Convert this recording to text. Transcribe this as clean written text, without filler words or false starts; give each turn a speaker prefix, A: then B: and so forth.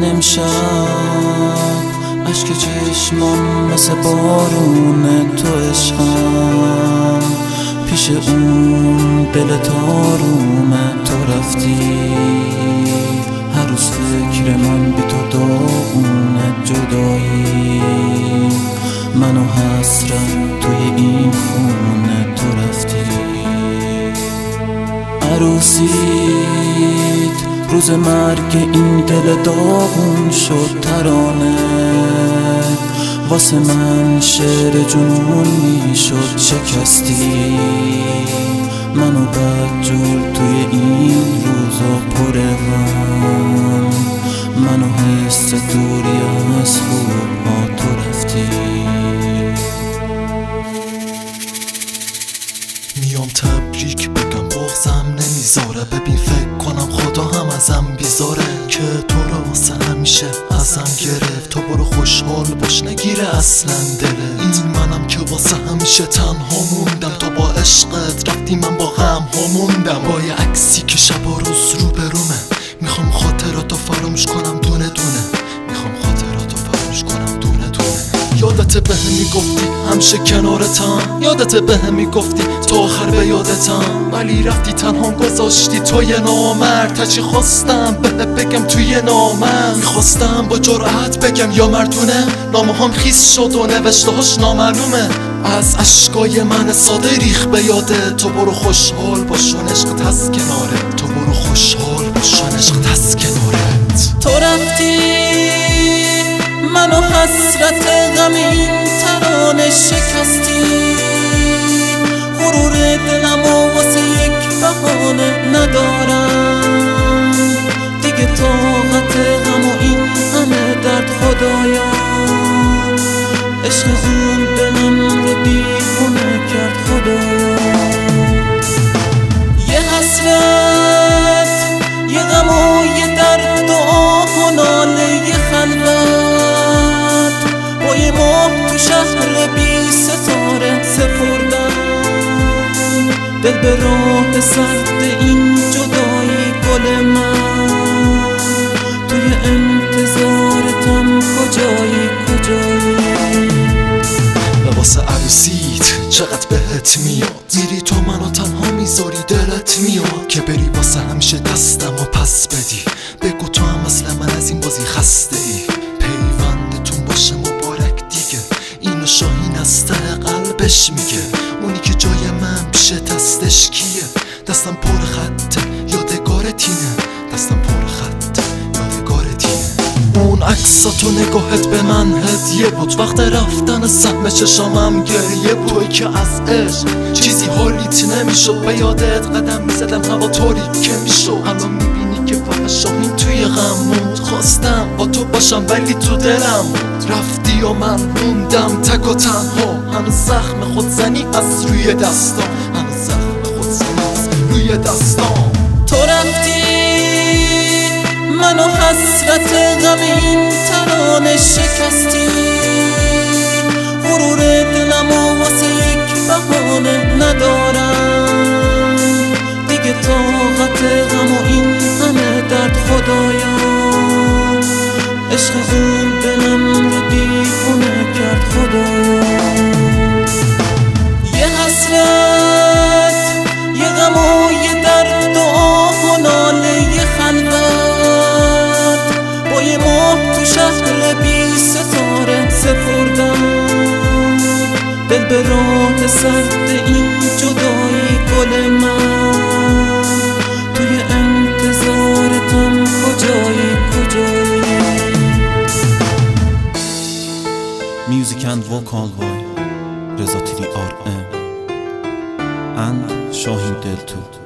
A: امشب اشک چشمام مثل بارونه، تو عشقم پیش اون دل تارومه. تو رفتی هر روز فکر من بی تو داغونه، جدایی منو حسرت توی این خونه. تو رفتی عروسیت روز مرگ این دل داغون شد ترانه، واسه من شعر جنون میشد. شکستی منو بدجور توی این روزا پر غم، منو حس دوری از خوبها. تو رفتی
B: میام تبریک بگم بغضم نمیذاره، ببین فکر کنم خدا هم ازم بیزاره که تو رو واسه همیشه ازم گرفت. تو برو خوشحال باش نگیره اصلا دلت، این منم که واسه همیشه تنها موندم. تو با عشقت رفتی من با غم ها موندم، با یه عکسی که شب و روز رو برومه. میخوام خاطراتو فراموش کنم دونه دونه، میخوام خاطراتو فراموش کنم دونه دونه. یادت بهم میگفتی همیشه کنارتم، یادت بهم میگفتی تو آخر به یادتم، ولی رفتی تنها گذاشتی توی نامرد. تا چی خواستم بهت بگم توی نامرد، میخواستم با جرأت بگم یا مردونه، نامه هم خیس شد و نوشتهاش نامعلومه. از اشکای من ساده ریخ به یاده. تو برو خوشحال باش و عشقت هست کناره، تو برو خوشحال باش و عشقت هست کنارت.
A: تو رفتی منو حسرت غم این ترانه شکستی، غرور دلمو واسه یک بهانه ندارم دیگه، طاقت غم و این همه درد. خدایا عشق اون دلم رو دیوونه کرد. خدایا یه حسرت، یه غم و یه درد و آه و ناله، یه خلوت با یه ماه تو شهر بی ستاره سپردم دل به راه سرد این جدایی. گل من توی انتظارتم، کجایی کجایی؟
B: لباس عروسیت چقدر بهت میاد، میری تو منو تنها میذاری دلت میاد که بری واسه همیشه دستم و پس بدی. بگو تو هم مثل من از این بازی خسته ای، پیوندتون باشه مبارک دیگه. اینو شاهین از ته قلبش میگه، اونی که جای من پیش دستش کیه. دستم پر خطه یادگار تینه، دستم پر خطه یادگار تینه. اون عکساتو نگاهت به من هدیه بود، وقت رفتن سهم چشامم گریه بود. توی که از عشق چیزی حالیت نمیشد، به یادت قدم میزدم هوا طوری که میشد. الان میبینی که فقط شاهین توی غم موند، خواستم با تو باشم ولی تو دلم موند. رفتی و من موندم تک و تنها، هنوز زخم خودزنی از روی دستام، هنوز زخم خودزنی از روی دستام.
A: تو رفتی منو حسرت غم این ترانه شکستی، غرور دلمو واسه یک بهانه ندارم دیگه، طاقت غم و این همه درد. خدایا عشق اون دلم رو دیوونه کرد. خدایا یه حسرت، یه غم و یه درد و آه و ناله، یه خلوت با یه ماه تو شهر بی ستاره سپردم دل به راه سرد این جدایی. گل من توی انتظارتم، کجایی کجایی؟
C: Music and vocal by Reza Tiri RM and Shahin Deltu.